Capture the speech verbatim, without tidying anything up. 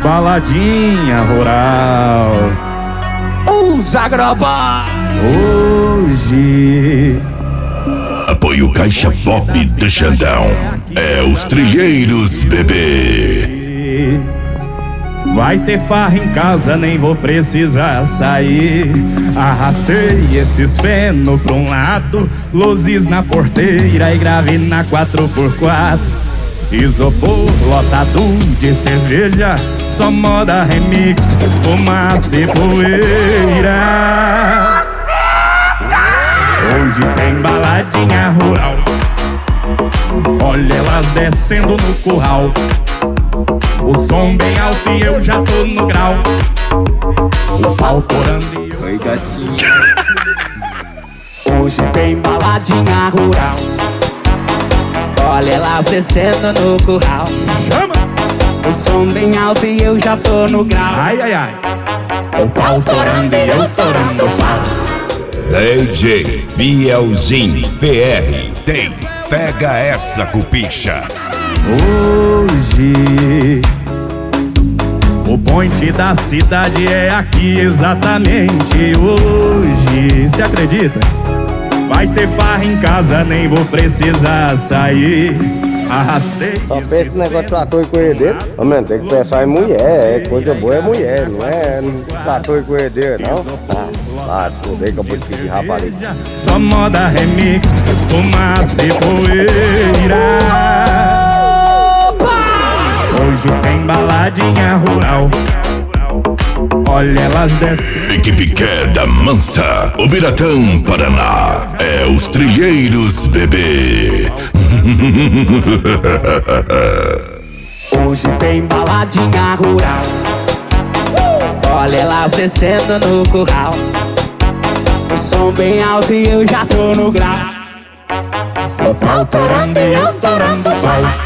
baladinha rural. Os Agroboy. Hoje apoio Caixa Pop do Xandão. É os Trilheiros, bebê. Vai ter farra em casa, nem vou precisar sair. Arrastei esses feno pra um lado, luzes na porteira e grave na quatro por quatro. Isopor lotado de cerveja, só moda remix, fumaça e poeira. Hoje tem baladinha rural, olha elas descendo no curral. O som bem alto e eu já tô no grau. O pau torando e eu... Oi, gatinho. Hoje tem baladinha rural, olha elas descendo no curral. Chama! O som bem alto e eu já tô no grau. Ai, ai, ai. O pau torando e eu torando o pau. D J Bielzinho P R tem Pega Essa Cupicha. Hoje o point da cidade é aqui exatamente hoje. Se acredita? Vai ter farra em casa, nem vou precisar sair. Arrastei. Só pensa esse negócio de trator e corredeiro. Ô, mano, tem que pensar em mulher. É coisa boa é mulher, não é trator e corredeiro, não. Ah, ah tudo bem que eu vou seguir rapariga. Só moda remix, fumaça e poeira. Hoje tem baladinha rural, olha elas descendo. Equipe Queda Mansa, Ubiratã, Paraná. É os Trilheiros, bebê. Hoje tem baladinha rural, olha elas descendo no curral. O som bem alto e eu já tô no grau. O pau torando e eu torando o pau.